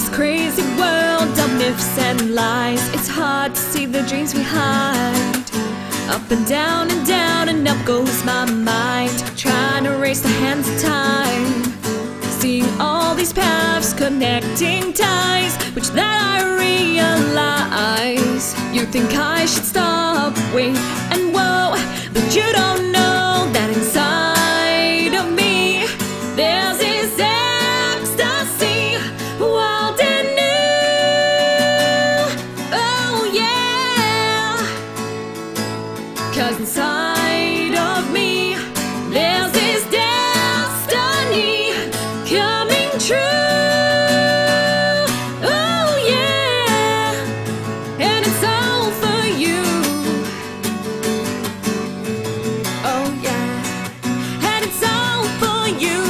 this crazy world of myths and lies, it's hard to see the dreams we hide. Up and down and up goes my mind, trying to race the hands of time. Seeing all these paths connecting ties, which that I realize. You think I should stop, wait and whoa, but you don't know that inside of me there's this ecstasy, wild and new. Oh yeah, 'cause inside of me there's this destiny coming true. Oh yeah, and it's all for you. Oh yeah, and it's all for you.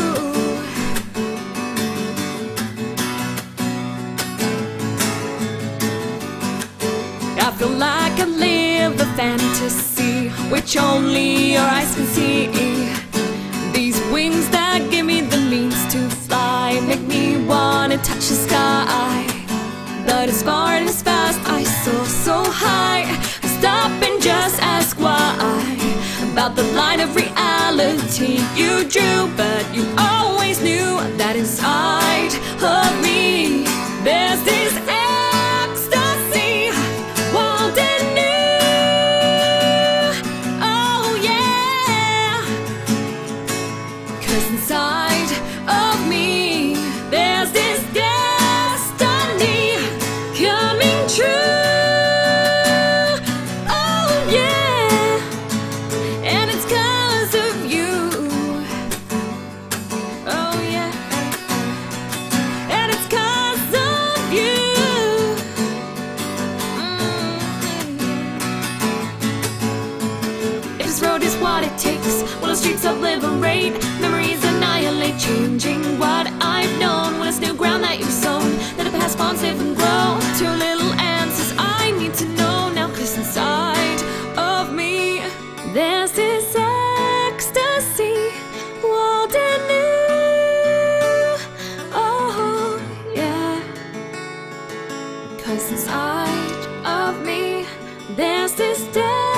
I feel like I live a fantasy which only your eyes can see. These wings that give me the means to fly make me wanna touch the sky. But as far and as fast I soar so high, I stop and just ask why. About the line of reality you drew, but you always knew that inside of me there's this ecstasy, wild and new. Oh yeah, 'cause inside of me there's this destiny coming true. Oh yeah, and it's 'cause of you. Oh yeah, and it's 'cause of you. If this road is what it takes, will the streets obliterate, memories annihilate, changing what I've known? When it's new ground that you've sown, let the past bonds live and grow. Too little answers I need to know now, 'cause inside of me there's this ecstasy, wild and new. Oh yeah, 'cause inside of me there's this